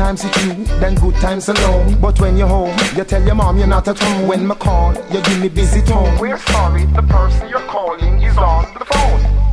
times with you, then good times alone. But when you're home, you tell your mom you're not at home. When me call, you give me busy tone. We're sorry, the person you're calling is on the phone.